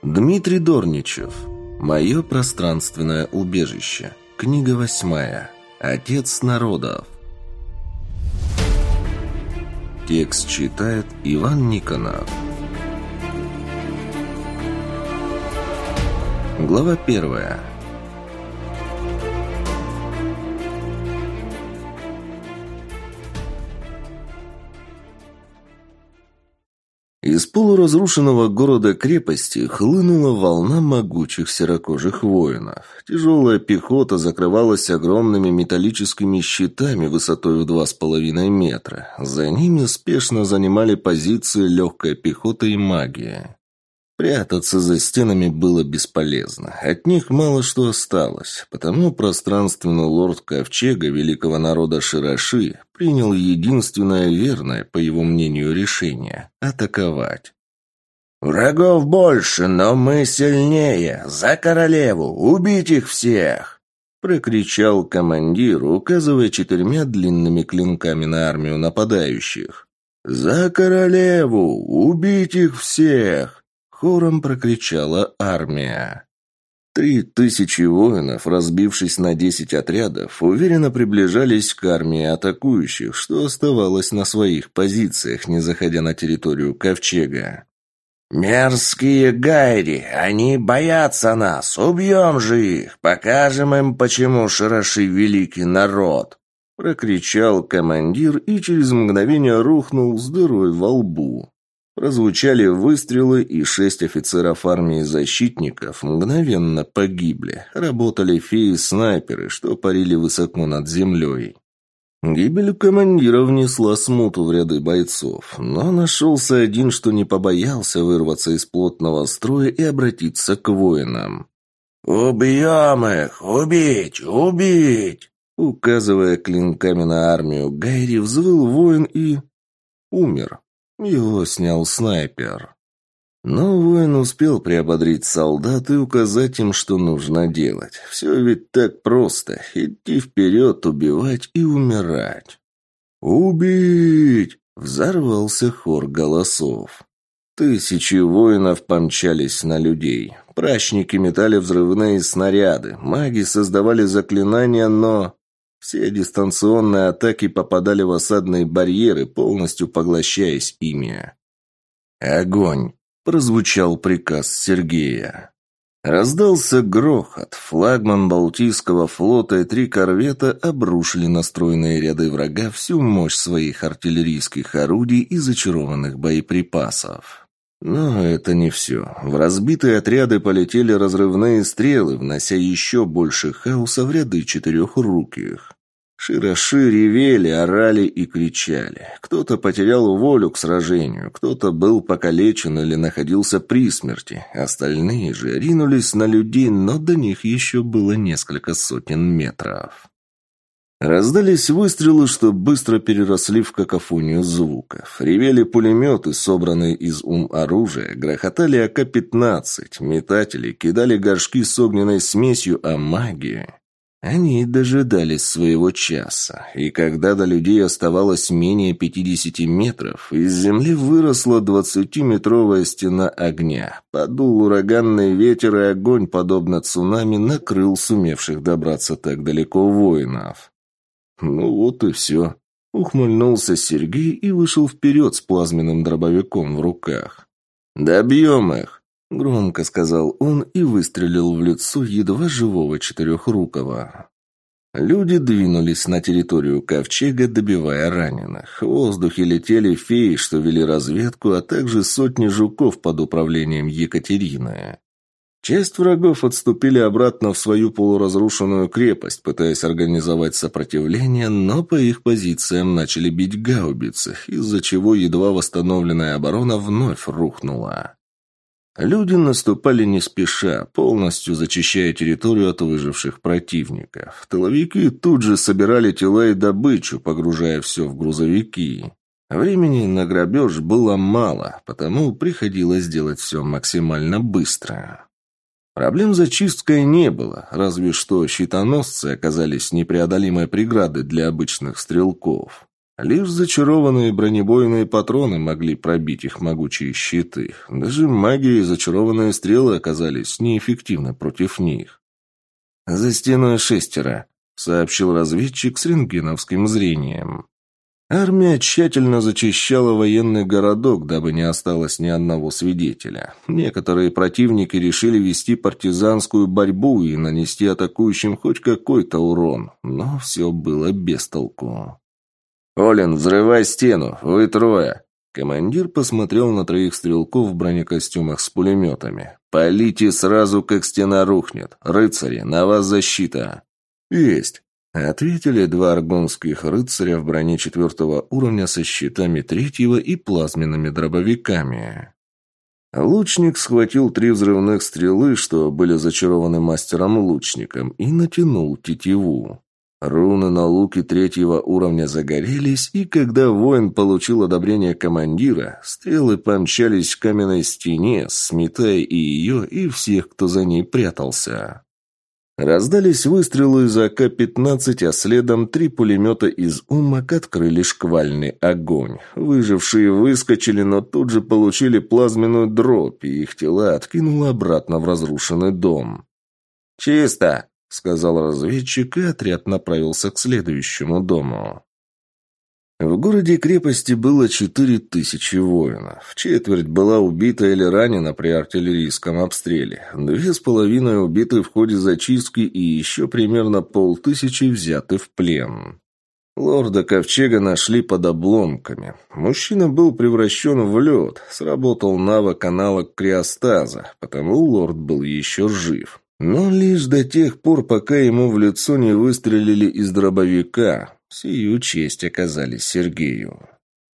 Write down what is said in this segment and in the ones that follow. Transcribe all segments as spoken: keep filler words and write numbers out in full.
Дмитрий Дорничев. Мое пространственное убежище. Книга восьмая. Отец народов. Текст читает Иван Никонов. Глава первая. Из полуразрушенного города-крепости хлынула волна могучих серокожих воинов. Тяжелая пехота закрывалась огромными металлическими щитами высотой в два с половиной метра. За ними спешно занимали позиции легкая пехота и магия. Прятаться за стенами было бесполезно. От них мало что осталось. Потому пространственный лорд Ковчега великого народа Шираши принял единственное верное, по его мнению, решение – атаковать. «Врагов больше, но мы сильнее! За королеву! Убить их всех!» – прокричал командир, указывая четырьмя длинными клинками на армию нападающих. «За королеву! Убить их всех!» Хором прокричала армия. Три тысячи воинов, разбившись на десять отрядов, уверенно приближались к армии атакующих, что оставалось на своих позициях, не заходя на территорию Ковчега. «Мерзкие гайри! Они боятся нас! Убьем же их! Покажем им, почему Шираши великий народ!» Прокричал командир и через мгновение рухнул с дырой во лбу. Прозвучали выстрелы, и шесть офицеров армии защитников мгновенно погибли. Работали феи-снайперы, что парили высоко над землей. Гибель командира внесла смуту в ряды бойцов, но нашелся один, что не побоялся вырваться из плотного строя и обратиться к воинам. «Убьем их! Убить! Убить!» Указывая клинками на армию Гайри, взвыл воин и... умер. Его снял снайпер. Но воин успел приободрить солдат и указать им, что нужно делать. Все ведь так просто – идти вперед, убивать и умирать. «Убить!» – взорвался хор голосов. Тысячи воинов помчались на людей. Прачники метали взрывные снаряды, маги создавали заклинания, но... Все дистанционные атаки попадали в осадные барьеры, полностью поглощаясь ими. «Огонь!» – прозвучал приказ Сергея. Раздался грохот. Флагман Балтийского флота и три корвета обрушили на стройные ряды врага всю мощь своих артиллерийских орудий и зачарованных боеприпасов. Но это не все. В разбитые отряды полетели разрывные стрелы, внося еще больше хаоса в ряды четырехруких. Шираши ревели, орали и кричали. Кто-то потерял волю к сражению, кто-то был покалечен или находился при смерти. Остальные же ринулись на людей, но до них еще было несколько сотен метров. Раздались выстрелы, что быстро переросли в какофонию звуков. Ревели пулеметы, собранные из ум-оружия, грохотали А К пятнадцать, метатели кидали горшки с огненной смесью, а маги... Они дожидались своего часа, и когда до людей оставалось менее пятидесяти метров, из земли выросла двадцатиметровая стена огня. Подул ураганный ветер, и огонь, подобно цунами, накрыл сумевших добраться так далеко воинов. «Ну вот и все», — ухмыльнулся Сергей и вышел вперед с плазменным дробовиком в руках. «Добьем их!» — громко сказал он и выстрелил в лицо едва живого четырехрукого. Люди двинулись на территорию Ковчега, добивая раненых. В воздухе летели феи, что вели разведку, а также сотни жуков под управлением Екатерины. Часть врагов отступили обратно в свою полуразрушенную крепость, пытаясь организовать сопротивление, но по их позициям начали бить гаубицы, из-за чего едва восстановленная оборона вновь рухнула. Люди наступали не спеша, полностью зачищая территорию от выживших противников. Тыловики тут же собирали тела и добычу, погружая все в грузовики. Времени на грабеж было мало, потому приходилось делать все максимально быстро. Проблем с зачисткой не было, разве что щитоносцы оказались непреодолимой преградой для обычных стрелков. Лишь зачарованные бронебойные патроны могли пробить их могучие щиты. Даже магия и зачарованные стрелы оказались неэффективны против них. «За стеной шестеро», — сообщил разведчик с рентгеновским зрением. Армия тщательно зачищала военный городок, дабы не осталось ни одного свидетеля. Некоторые противники решили вести партизанскую борьбу и нанести атакующим хоть какой-то урон, но все было без толку. «Олин, взрывай стену! Вы трое!» Командир посмотрел на троих стрелков в бронекостюмах с пулеметами. «Полите сразу, как стена рухнет! Рыцари, на вас защита!» «Есть!» — ответили два аргонских рыцаря в броне четвертого уровня со щитами третьего и плазменными дробовиками. Лучник схватил три взрывных стрелы, что были зачарованы мастером-лучником, и натянул тетиву. Руны на луке третьего уровня загорелись, и когда воин получил одобрение командира, стрелы помчались к каменной стене, сметая и ее, и всех, кто за ней прятался. Раздались выстрелы из А К пятнадцать, а следом три пулемета из УМАК открыли шквальный огонь. Выжившие выскочили, но тут же получили плазменную дробь, и их тела откинуло обратно в разрушенный дом. «Чисто!» — сказал разведчик, и отряд направился к следующему дому. В городе-крепости было четыре тысячи воинов. Четверть была убита или ранена при артиллерийском обстреле. Две с половиной убиты в ходе зачистки и еще примерно полтысячи взяты в плен. Лорда Ковчега нашли под обломками. Мужчина был превращен в лед. Сработал навык-аналог криостаза, потому лорд был еще жив. Но лишь до тех пор, пока ему в лицо не выстрелили из дробовика. Сию честь оказали Сергею.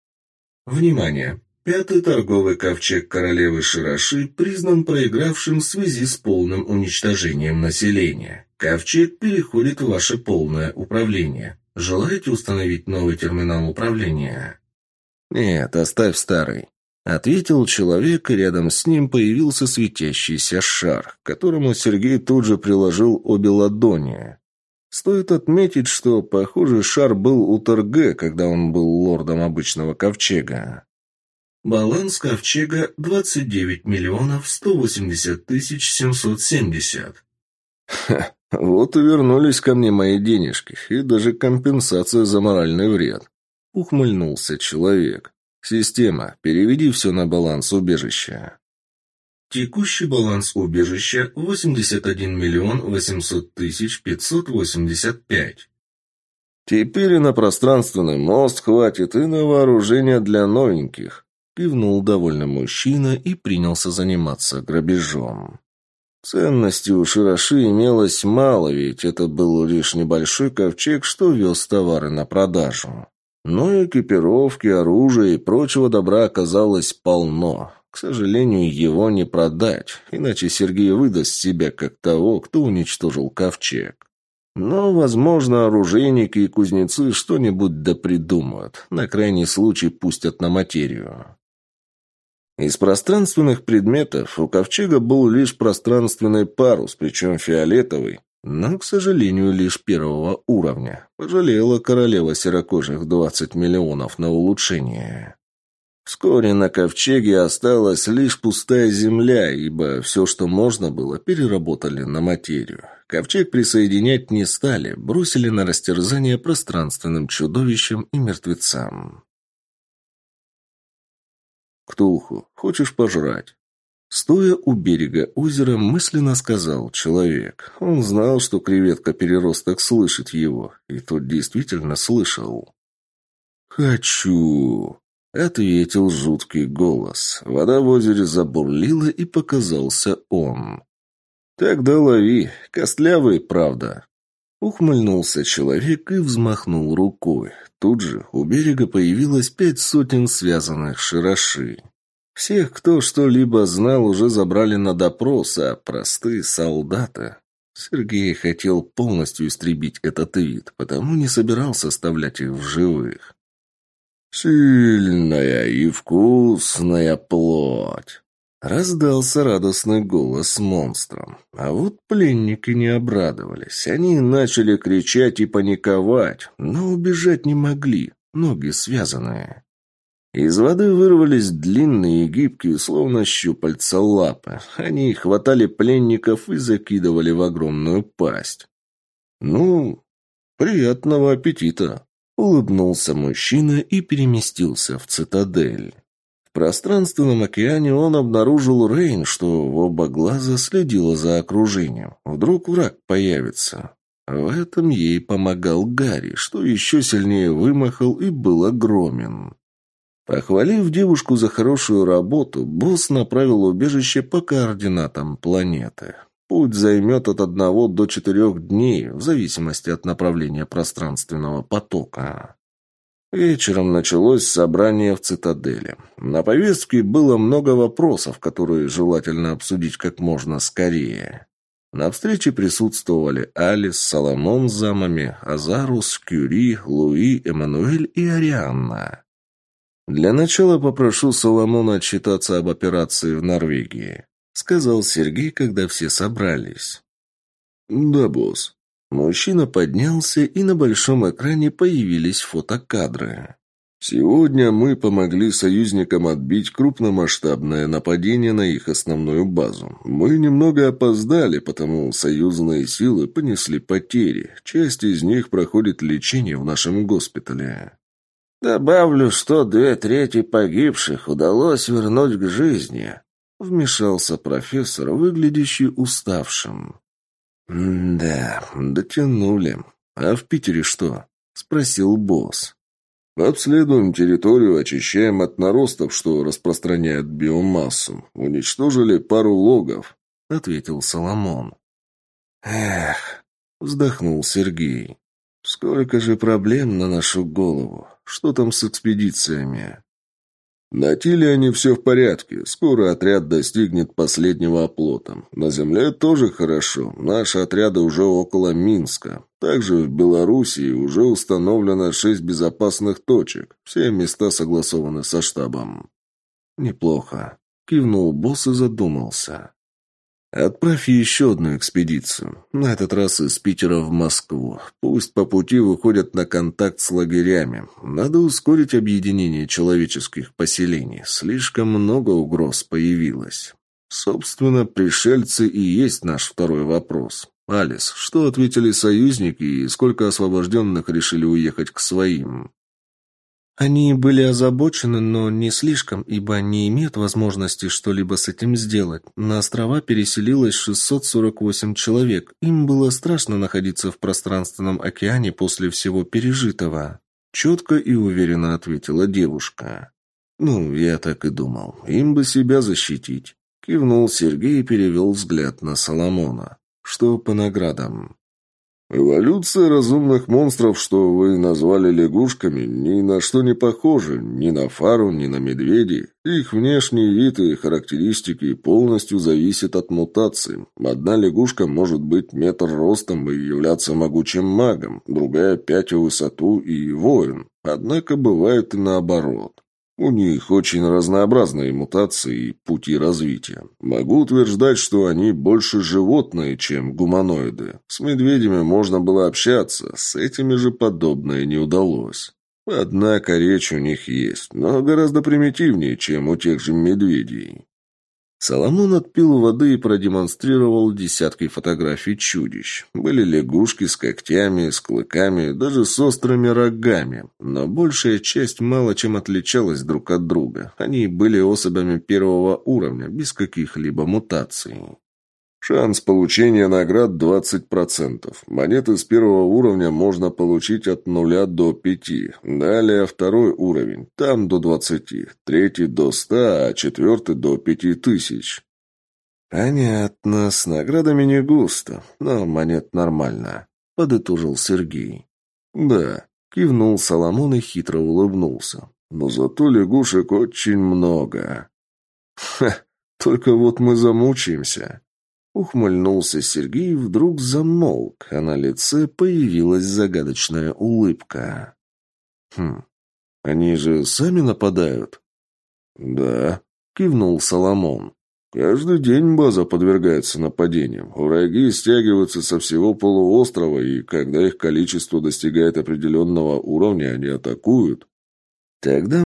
Внимание! Пятый торговый ковчег королевы Шираши признан проигравшим в связи с полным уничтожением населения. Ковчег переходит в ваше полное управление. Желаете установить новый терминал управления? Нет, оставь старый. Ответил человек, и рядом с ним появился светящийся шар, к которому Сергей тут же приложил обе ладони. Стоит отметить, что похожий шар был у Торге, когда он был лордом обычного ковчега. Баланс ковчега двадцать девять миллионов сто восемьдесят тысяч семьсот семьдесят. Ха, вот и вернулись ко мне мои денежки, и даже компенсация за моральный вред. Ухмыльнулся человек. Система, переведи все на баланс убежища. Текущий баланс убежища восемьдесят один миллион восемьсот тысяч пятьсот восемьдесят пять. Теперь и на пространственный мост хватит, и на вооружение для новеньких. Кивнул довольный мужчина и принялся заниматься грабежом. Ценности у Шираши имелось мало, ведь это был лишь небольшой ковчег, что вез товары на продажу. Но экипировки, оружия и прочего добра оказалось полно. К сожалению, его не продать, иначе Сергей выдаст себя как того, кто уничтожил ковчег. Но, возможно, оружейники и кузнецы что-нибудь допридумают, на крайний случай пустят на материю. Из пространственных предметов у ковчега был лишь пространственный парус, причем фиолетовый, но, к сожалению, лишь первого уровня. Пожалела королева серокожих двадцать миллионов на улучшение. Вскоре на ковчеге осталась лишь пустая земля, ибо все, что можно было, переработали на материю. Ковчег присоединять не стали, бросили на растерзание пространственным чудовищам и мертвецам. «Ктулху, хочешь пожрать?» Стоя у берега озера, мысленно сказал человек. Он знал, что креветка-переросток слышит его, и тот действительно слышал. «Хочу!» — ответил жуткий голос. Вода в озере забурлила, и показался он. «Тогда лови, костлявый, правда». Ухмыльнулся человек и взмахнул рукой. Тут же у берега появилось пять сотен связанных шираши. Всех, кто что-либо знал, уже забрали на допрос, а простые солдаты... Сергей хотел полностью истребить этот вид, потому не собирался оставлять их в живых. «Сильная и вкусная плоть!» Раздался радостный голос монстром. А вот пленники не обрадовались. Они начали кричать и паниковать, но убежать не могли. ноги связанные. Из воды вырвались длинные и гибкие, словно щупальца лапы. Они хватали пленников и закидывали в огромную пасть. «Ну, приятного аппетита!» — улыбнулся мужчина и переместился в цитадель. В пространственном океане он обнаружил Рейн, что в оба глаза следила за окружением. Вдруг враг появится. В этом ей помогал Гарри, что еще сильнее вымахал и был огромен. Похвалив девушку за хорошую работу, босс направил убежище по координатам планеты. Путь займет от одного до четырех дней, в зависимости от направления пространственного потока. Вечером началось собрание в цитадели. На повестке было много вопросов, которые желательно обсудить как можно скорее. На встрече присутствовали Алис, Соломон с замами, Азарус, Кюри, Луи, Эммануэль и Арианна. «Для начала попрошу Соломона отчитаться об операции в Норвегии», — сказал Сергей, когда все собрались. «Да, босс». Мужчина поднялся, и на большом экране появились фотокадры. «Сегодня мы помогли союзникам отбить крупномасштабное нападение на их основную базу. Мы немного опоздали, потому союзные силы понесли потери. Часть из них проходит лечение в нашем госпитале». «Добавлю, что две трети погибших удалось вернуть к жизни», — вмешался профессор, выглядящий уставшим. «Да, дотянули. А в Питере что?» — спросил босс. «Обследуем территорию, очищаем от наростов, что распространяют биомассу. Уничтожили пару логов», — ответил Соломон. «Эх», — вздохнул Сергей. «Сколько же проблем на нашу голову. Что там с экспедициями?» «На Тиле они все в порядке. Скоро отряд достигнет последнего оплота. На земле тоже хорошо. Наши отряды уже около Минска. Также в Белоруссии уже установлено шесть безопасных точек. Все места согласованы со штабом». «Неплохо», — кивнул босс и задумался. «Отправь еще одну экспедицию. На этот раз из Питера в Москву. Пусть по пути выходят на контакт с лагерями. Надо ускорить объединение человеческих поселений. Слишком много угроз появилось. Собственно, пришельцы и есть наш второй вопрос. Алис, что ответили союзники и сколько освобожденных решили уехать к своим?» Они были озабочены, но не слишком, ибо не имеют возможности что-либо с этим сделать. На острова переселилось шестьсот сорок восемь человек. Им было страшно находиться в пространственном океане после всего пережитого. Четко и уверенно ответила девушка. «Ну, я так и думал. Им бы себя защитить». Кивнул Сергей и перевел взгляд на Соломона. «Что по наградам?» «Эволюция разумных монстров, что вы назвали лягушками, ни на что не похожа, ни на фару, ни на медведей. Их внешний вид и характеристики полностью зависят от мутаций. Одна лягушка может быть метр ростом и являться могучим магом, другая пять в высоту и воин. Однако бывает и наоборот. У них очень разнообразные мутации и пути развития. Могу утверждать, что они больше животные, чем гуманоиды. С медведями можно было общаться, с этими же подобное не удалось. Однако речь у них есть, но гораздо примитивнее, чем у тех же медведей». Соломон отпил воды и продемонстрировал десятки фотографий чудищ. Были лягушки с когтями, с клыками, даже с острыми рогами. Но большая часть мало чем отличалась друг от друга. Они были особями первого уровня, без каких-либо мутаций. Шанс получения наград двадцать процентов. Монеты с первого уровня можно получить от нуля до пяти. Далее второй уровень, там до двадцати. Третий до ста, а четвертый до пяти тысяч. «Понятно, с наградами не густо, но монет нормально», — подытожил Сергей. «Да», — кивнул Соломон и хитро улыбнулся. «Но зато лягушек очень много». «Ха, только вот мы замучаемся». Ухмыльнулся Сергей и вдруг замолк, а на лице появилась загадочная улыбка. «Хм, они же сами нападают?» «Да», — кивнул Соломон. Каждый день база подвергается нападениям. Враги стягиваются со всего полуострова, и когда их количество достигает определенного уровня, они атакуют. Тогда